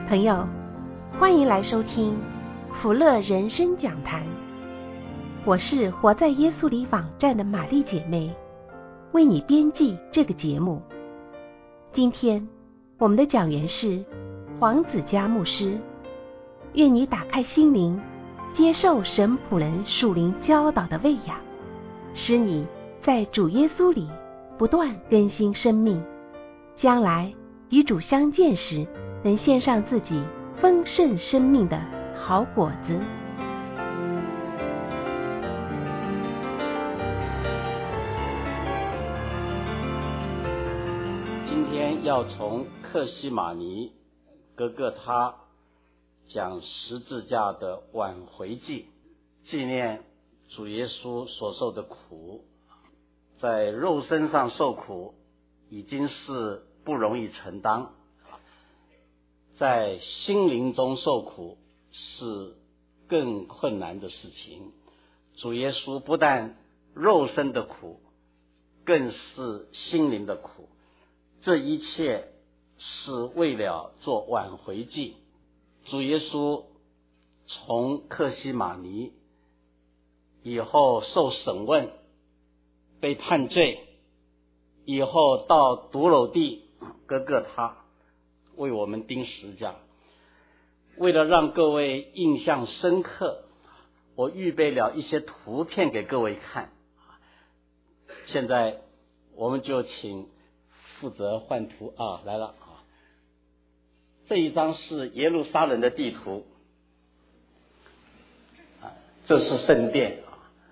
朋友，欢迎来收听福乐人生讲坛。我是活在耶稣里网站的玛丽姐妹，为你编辑这个节目。今天我们的讲员是黄子嘉牧师，愿你打开心灵，接受神仆人属灵教导的喂养，使你在主耶稣里不断更新生命，将来与主相见时，能献上自己丰盛生命的好果子。 今天要从客西马尼各各他讲十字架的挽回记，纪念主耶稣所受的苦。在肉身上受苦已经是不容易承担，在心灵中受苦是更困难的事情。主耶稣不但肉身的苦，更是心灵的苦，这一切是为了做挽回祭。主耶稣从客西马尼以后受审问，被判罪，以后到独楼地各各他为我们钉十字架。为了让各位印象深刻，我预备了一些图片给各位看。现在我们就请负责换图来了。这一张是耶路撒冷的地图，这是圣殿，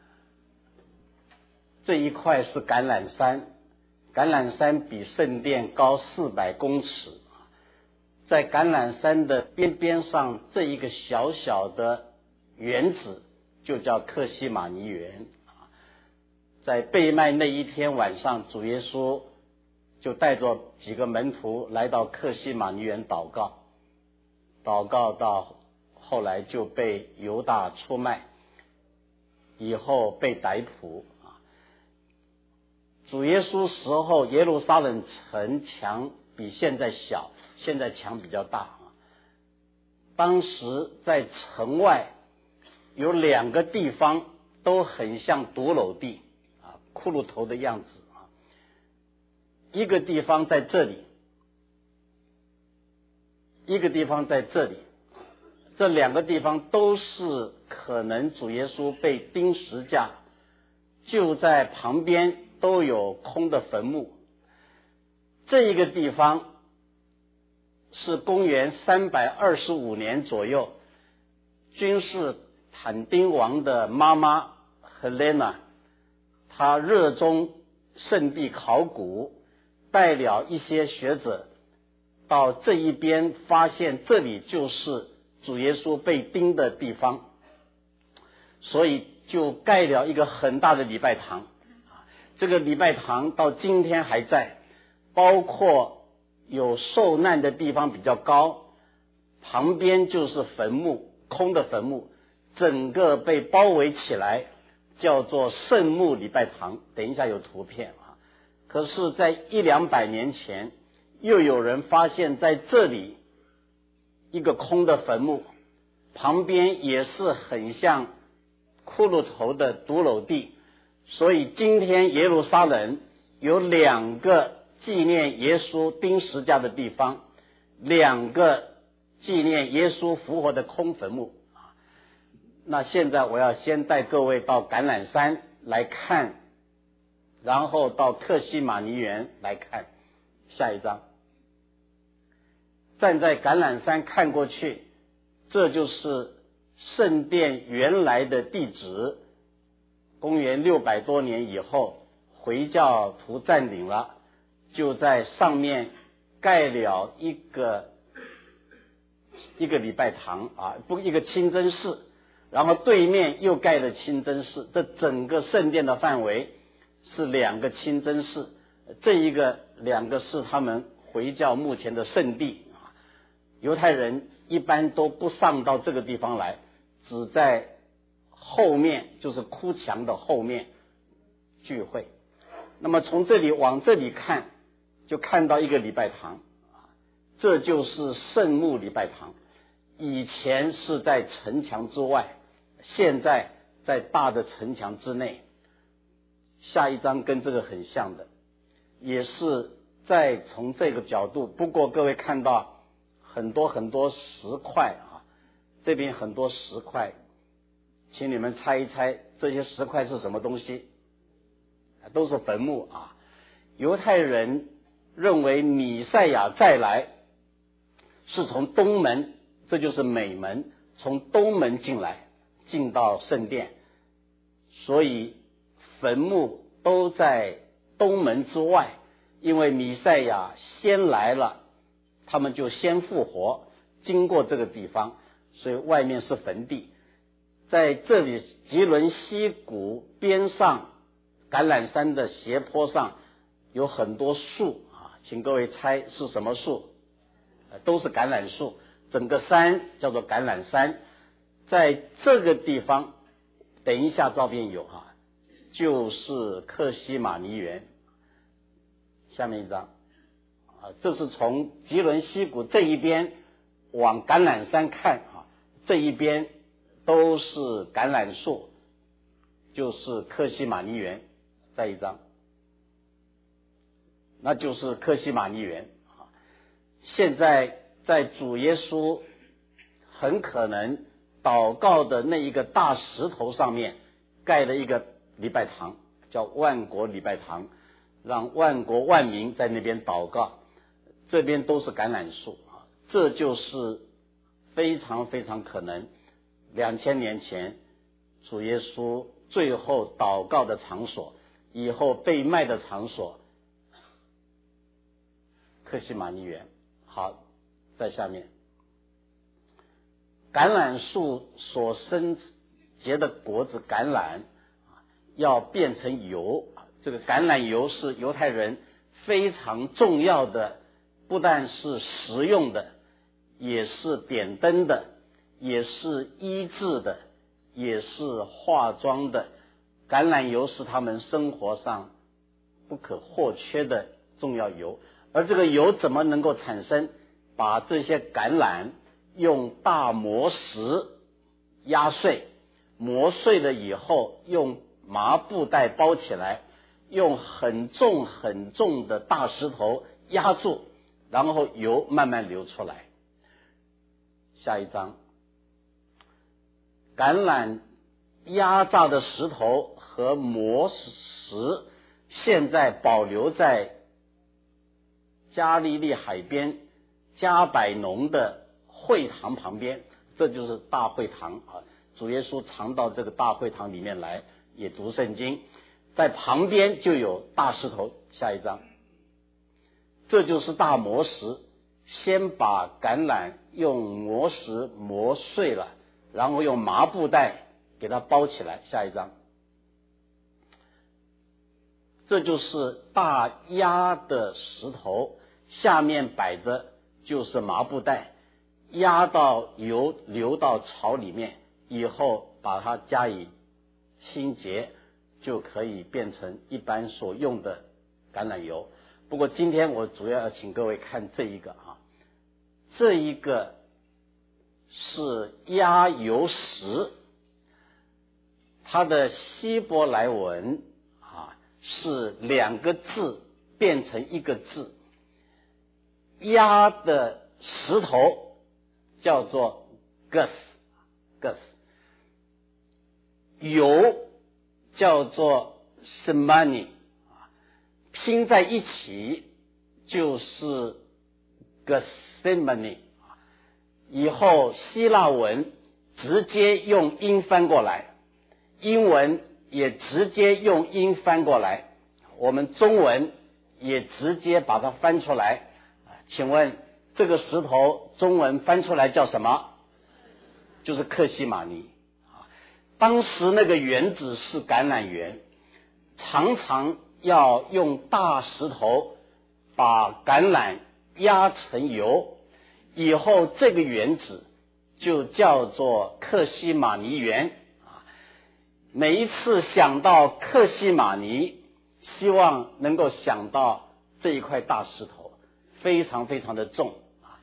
这一块是橄榄山，橄榄山比圣殿高400公尺。在橄榄山的边边上，这一个小小的园子就叫客西马尼园。在被卖那一天晚上，主耶稣就带着几个门徒来到客西马尼园祷告，祷告到后来就被犹大出卖，以后被逮捕。主耶稣时候，耶路撒冷城墙比现在小，现在墙比较大。当时在城外有2个地方都很像独楼地，骷髅头的样子。一个地方在这里，一个地方在这里，这2个地方都是可能主耶稣被钉十字架，就在旁边都有空的坟墓。这一个地方是公元325年左右，君士坦丁王的妈妈Helena，她热衷圣地考古，带了一些学者到这一边，发现这里就是主耶稣被钉的地方，所以就盖了一个很大的礼拜堂。这个礼拜堂到今天还在，包括有受难的地方比较高，旁边就是坟墓，空的坟墓，整个被包围起来，叫做圣墓礼拜堂。等一下有图片。可是在100-200年前，又有人发现在这里一个空的坟墓，旁边也是很像骷髅头的独楼地。所以今天耶路撒冷有2个纪念耶稣钉十字架的地方，2个纪念耶稣复活的空坟墓。那现在我要先带各位到橄榄山来看，然后到客西马尼园来看。下一张，站在橄榄山看过去，这就是圣殿原来的地址。公元600多年以后，回教徒占领了，就在上面盖了一个礼拜堂一个清真寺，然后对面又盖了清真寺。这整个圣殿的范围是2个清真寺，这2个是他们回教目前的圣地。犹太人一般都不上到这个地方来，只在后面，就是哭墙的后面聚会。那么从这里往这里看，就看到一个礼拜堂。 这就是圣墓礼拜堂。以前是在城墙之外，现在在大的城墙之内。下一章跟这个很像的，也是再从这个角度，不过各位看到很多很多石块啊，这边很多石块，请你们猜一猜这些石块是什么东西？都是坟墓啊。犹太人认为弥赛亚再来是从东门，这就是美门，从东门进来，进到圣殿，所以坟墓都在东门之外，因为弥赛亚先来了，他们就先复活，经过这个地方，所以外面是坟地。在这里吉伦溪谷边上，橄榄山的斜坡上有很多树啊，请各位猜是什么树？都是橄榄树，整个山叫做橄榄山。在这个地方，等一下照片有啊，就是克西马尼园。下面一张啊，这是从吉伦溪谷这一边往橄榄山看啊，这一边都是橄榄树，就是克西马尼园。再一张，那就是克西马尼园啊。现在在主耶稣很可能祷告的那一个大石头上面盖了一个礼拜堂，叫万国礼拜堂，让万国万民在那边祷告。这边都是橄榄树啊，这就是非常非常可能2000年前主耶稣最后祷告的场所，以后被卖的场所，克西马尼园。好，在下面，橄榄树所生结的果子橄榄要变成油，这个橄榄油是犹太人非常重要的，不但是食用的，也是点灯的，也是医治的，也是化妆的。橄榄油是他们生活上不可或缺的重要油。而这个油怎么能够产生？把这些橄榄用大磨石压碎，磨碎了以后用麻布袋包起来，用很重很重的大石头压住，然后油慢慢流出来。下一张，橄榄压榨的石头和磨石现在保留在加利利海边加百农的会堂旁边，这就是大会堂啊。主耶稣常到这个大会堂里面来，也读圣经，在旁边就有大石头。下一张，这就是大磨石，先把橄榄用磨石磨碎了，然后用麻布袋给它包起来。下一张，这就是大压的石头，下面摆着就是麻布袋，压到油流到槽里面以后，把它加以清洁，就可以变成一般所用的橄榄油。不过今天我主要要请各位看这一个啊，这一个是压油石，它的希伯来文啊是2个字变成一个字，压的石头叫做 gus， 油叫做 shemani， 拼在一起就是 gethsemane。 以后希腊文直接用音翻过来，英文也直接用音翻过来，我们中文也直接把它翻出来。请问这个石头中文翻出来叫什么？就是克西马尼。当时那个园子是橄榄园，常常要用大石头把橄榄压成油，以后这个园子就叫做克西马尼园。每一次想到克西马尼，希望能够想到这一块大石头非常非常的重，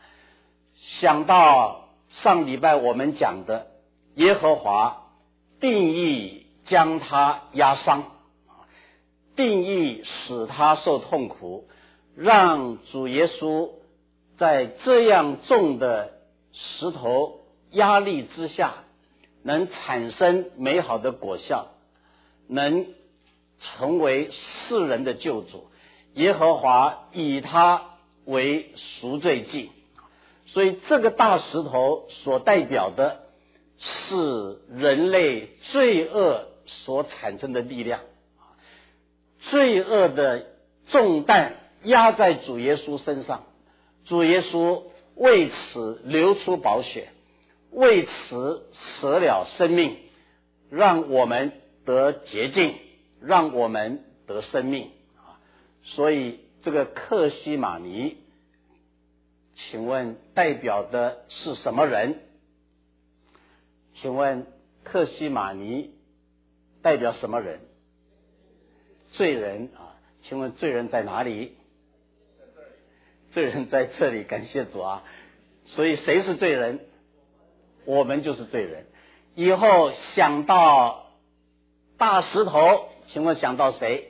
想到上礼拜我们讲的耶和华定义将他压伤，定义使他受痛苦，让主耶稣在这样重的石头压力之下能产生美好的果效，能成为世人的救主。耶和华以他为赎罪祭，所以这个大石头所代表的是人类罪恶所产生的力量，罪恶的重担压在主耶稣身上，主耶稣为此流出宝血，为此舍了生命，让我们得洁净，让我们得生命。所以这个客西马尼，请问代表的是什么人？请问客西马尼代表什么人？罪人啊！请问罪人在哪里？罪人在这里，感谢主啊！所以谁是罪人？我们就是罪人。以后想到大石头，请问想到谁？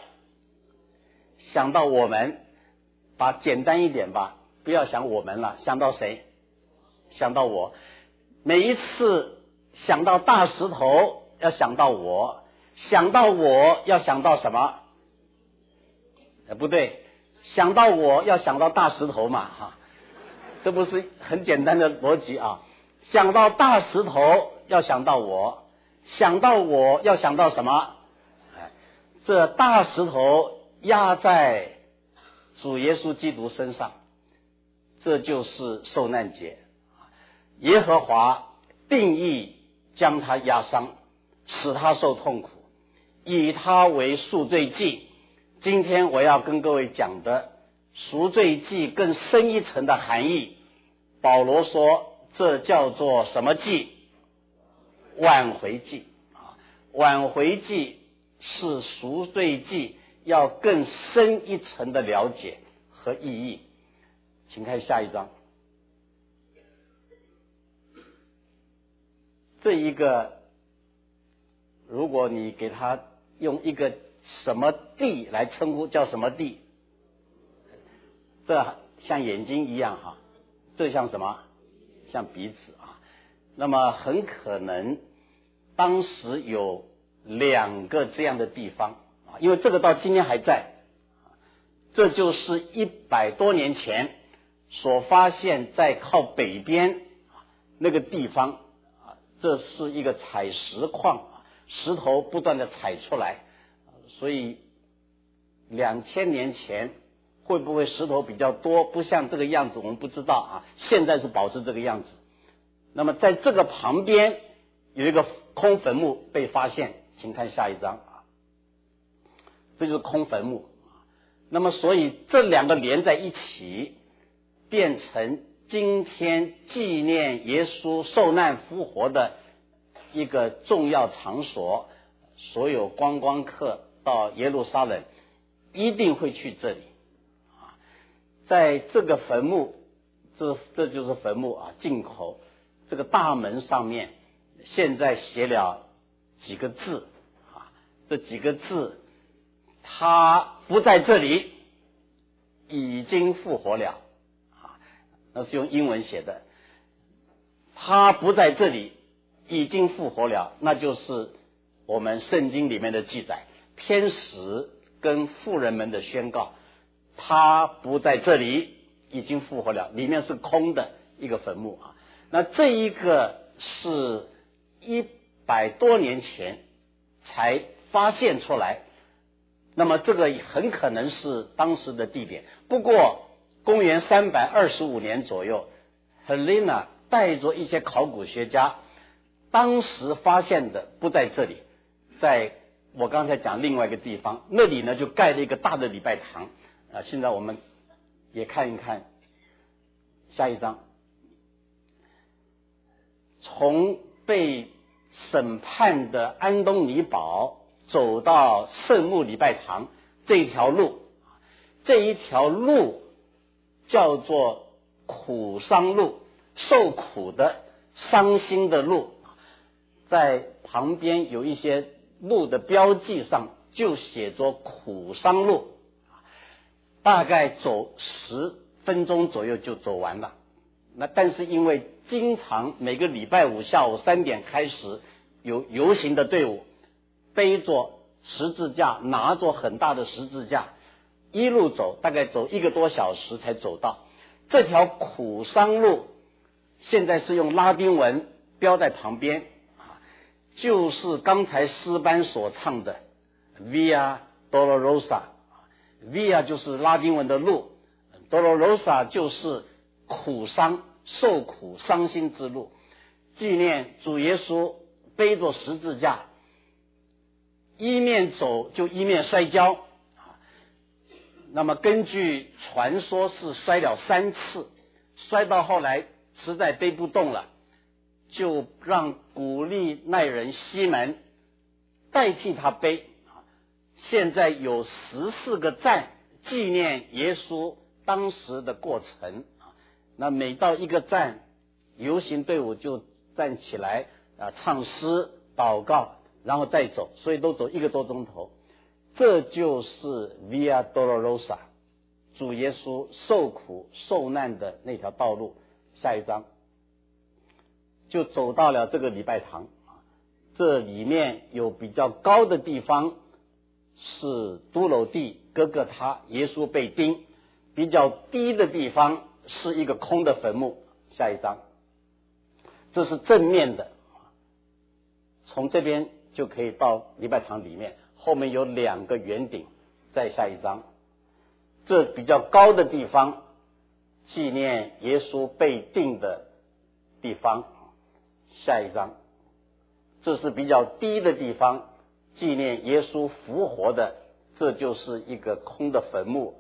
想到我们，把简单一点吧，不要想我们了，想到谁？想到我。每一次想到大石头，要想到我，想到我要想到什么？不对，想到我要想到大石头嘛，哈，这不是很简单的逻辑啊？想到大石头要想到我，想到我要想到什么？这大石头压在主耶稣基督身上，这就是受难节。耶和华定义将他压伤，使他受痛苦，以他为赎罪祭。今天我要跟各位讲的赎罪祭更深一层的含义，保罗说这叫做什么祭？挽回祭。挽回祭是赎罪祭要更深一层的了解和意义。请看下一章。这一个，如果你给他用一个什么地来称呼，叫什么地？这像眼睛一样哈，这像什么？像鼻子啊。那么很可能当时有2个这样的地方啊，因为这个到今天还在。这就是100多年前所发现在靠北边那个地方。这是一个采石矿，石头不断的采出来，所以2000年前会不会石头比较多，不像这个样子我们不知道啊，现在是保持这个样子。那么在这个旁边有一个空坟墓被发现，请看下一章啊，这就是空坟墓。那么所以这2个连在一起，变成今天纪念耶稣受难复活的一个重要场所，所有观光客到耶路撒冷一定会去这里。在这个坟墓，这就是坟墓啊，进口这个大门上面现在写了几个字啊，这几个字，他不在这里，已经复活了。那是用英文写的，他不在这里，已经复活了，那就是我们圣经里面的记载，天使跟妇人们的宣告，他不在这里，已经复活了，里面是空的一个坟墓啊。那这一个是100多年前才发现出来，那么这个很可能是当时的地点。不过公元325年左右， Helena 带着一些考古学家，当时发现的不在这里，在我刚才讲另外一个地方，那里呢就盖了一个大的礼拜堂啊。现在我们也看一看下一章，从被审判的安东尼堡走到圣墓礼拜堂这一条路，这一条路叫做苦伤路，受苦的、伤心的路，在旁边有一些路的标记上就写着苦伤路，大概走10分钟左右就走完了。那但是因为经常每个礼拜五下午3点开始有游行的队伍，背着十字架，拿着很大的十字架，一路走，大概走1个多小时才走到。这条苦伤路现在是用拉丁文标在旁边，就是刚才诗班所唱的 Via Dolorosa。Via 就是拉丁文的路， Dolorosa 就是苦伤、受苦、伤心之路，纪念主耶稣背着十字架，一面走就一面摔跤。那么根据传说是摔了3次，摔到后来实在背不动了，就让古利奈人西门代替他背。现在有14个站纪念耶稣当时的过程。那每到一个站，游行队伍就站起来唱诗、祷告，然后再走，所以都走1个多钟头。这就是 Via Dolorosa， 主耶稣受苦受难的那条道路。下一章就走到了这个礼拜堂，这里面有比较高的地方是骷髅地、哥哥他，耶稣被钉；比较低的地方是一个空的坟墓。下一章，这是正面的，从这边就可以到礼拜堂里面，后面有2个圆顶。再下一章，这比较高的地方纪念耶稣被钉的地方。下一章，这是比较低的地方纪念耶稣复活的，这就是一个空的坟墓。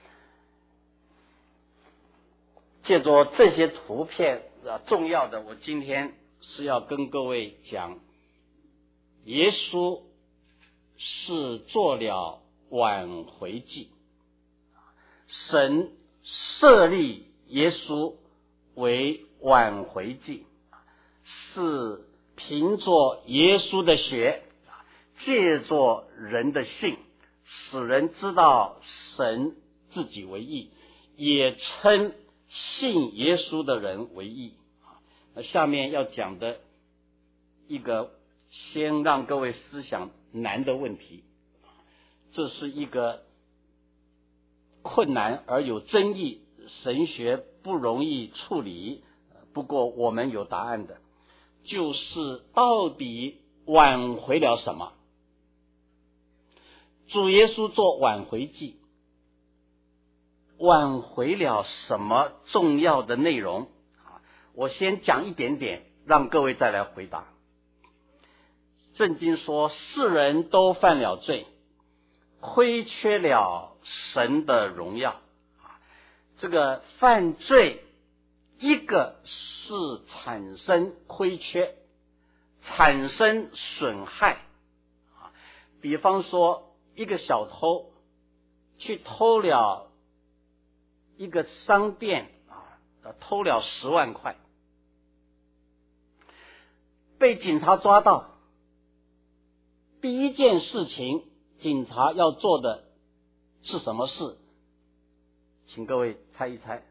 借着这些图片重要的，我今天是要跟各位讲，耶稣是做了挽回祭，神设立耶稣为挽回祭，是凭着耶稣的血，借着人的信，使人知道神自己为义，也称信耶稣的人为义。那下面要讲的一个先让各位思想难的问题，这是一个困难而有争议，神学不容易处理，不过我们有答案的，就是到底挽回了什么？主耶稣做挽回祭，挽回了什么重要的内容？我先讲一点点，让各位再来回答。圣经说，世人都犯了罪，亏缺了神的荣耀。这个犯罪，一个是产生亏缺，产生损害。比方说，一个小偷去偷了一个商店，偷了10万块，被警察抓到，第一件事情警察要做的是什么事？请各位猜一猜。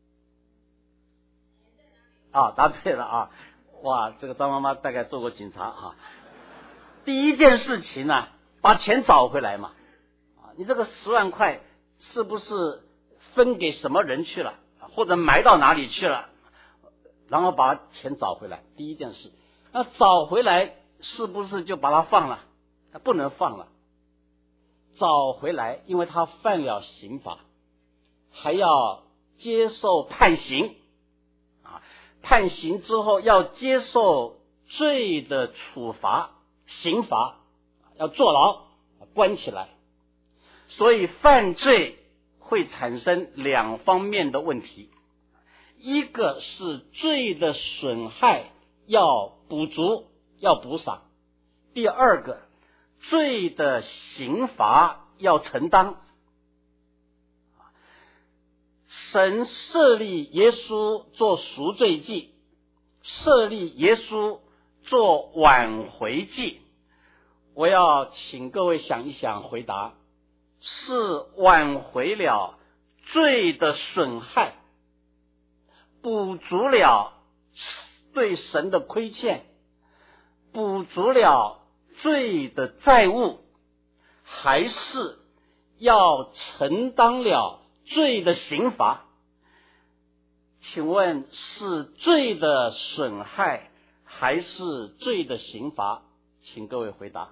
答对了啊！哇，这个张妈妈大概做过警察啊。第一件事情呢，把钱找回来嘛。你这个10万块是不是分给什么人去了，或者埋到哪里去了？然后把钱找回来，第一件事。那找回来是不是就把他放了？不能放了。找回来，因为他犯了刑法，还要接受判刑。判刑之后要接受罪的处罚，刑罚，要坐牢，关起来。所以犯罪会产生2方面的问题，一个是罪的损害要补足，要补偿；第二个，罪的刑罚要承担。 神设立耶稣做赎罪祭，设立耶稣做挽回祭。我要请各位想一想回答，是挽回了罪的损害，补足了对神的亏欠，补足了罪的债务，还是要承担了罪的刑罚？请问是罪的损害还是罪的刑罚？请各位回答。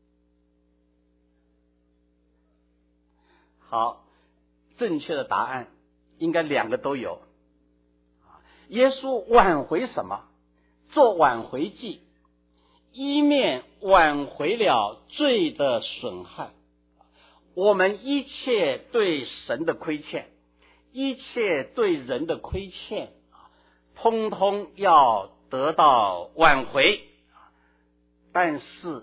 好，正确的答案应该两个都有。耶稣挽回什么？做挽回祭，一面挽回了罪的损害，我们一切对神的亏欠，一切对人的亏欠，通通要得到挽回，但是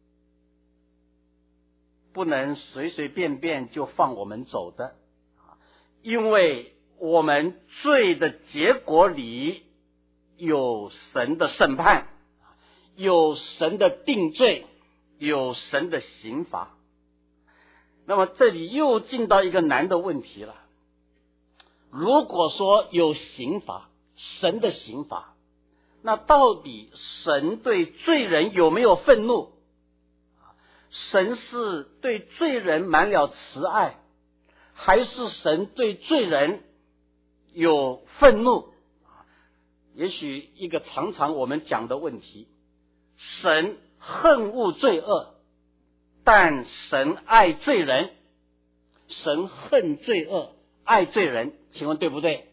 不能随随便便就放我们走的，因为我们罪的结果里有神的审判，有神的定罪，有神的刑罚。那么这里又进到一个难的问题了，如果说有刑罚，神的刑罚，那到底神对罪人有没有愤怒？神是对罪人满了慈爱，还是神对罪人有愤怒？也许一个常常我们讲的问题，神恨恶罪恶，但神爱罪人，神恨罪恶，爱罪人，请问对不对？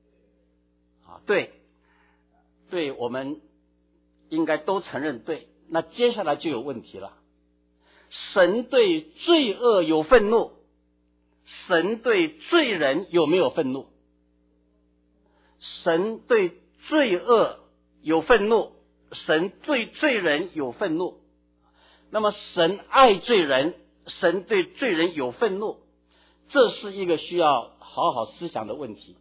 对，我们应该都承认对。那接下来就有问题了，神对罪恶有愤怒，神对罪人有没有愤怒？神对罪恶有愤怒，神对罪人有愤怒。那么神爱罪人，神对罪人有愤怒，这是一个需要好好思想的问题。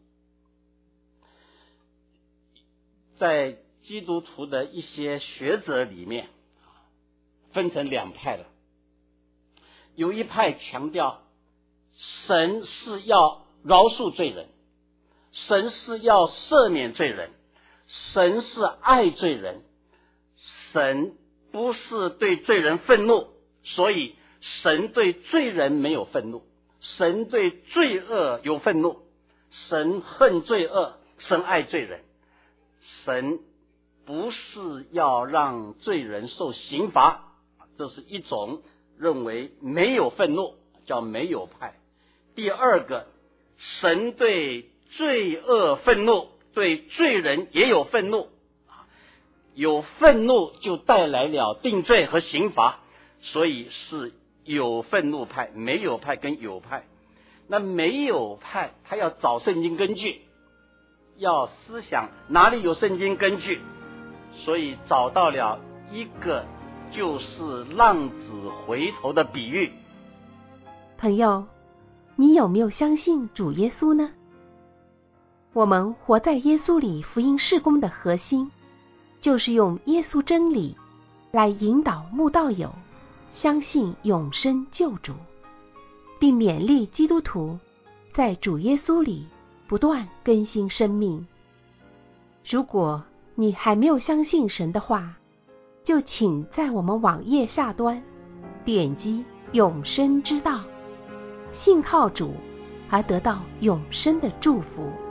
在基督徒的一些学者里面分成两派了，有一派强调神是要饶恕罪人，神是要赦免罪人，神是爱罪人，神不是对罪人愤怒，所以神对罪人没有愤怒，神对罪恶有愤怒，神恨罪恶，神爱罪人，神不是要让罪人受刑罚，这是一种认为没有愤怒，叫没有派。第二个，神对罪恶愤怒，对罪人也有愤怒，有愤怒就带来了定罪和刑罚，所以是有愤怒派、没有派跟有派。那没有派他要找圣经根据，要思想哪里有圣经根据，所以找到了一个就是浪子回头的比喻。 朋友，你有没有相信主耶稣呢？我们活在耶稣里福音事工的核心，就是用耶稣真理来引导慕道友相信永生救主，并勉励基督徒在主耶稣里不断更新生命。如果你还没有相信神的话，就请在我们网页下端点击永生之道，信靠主而得到永生的祝福。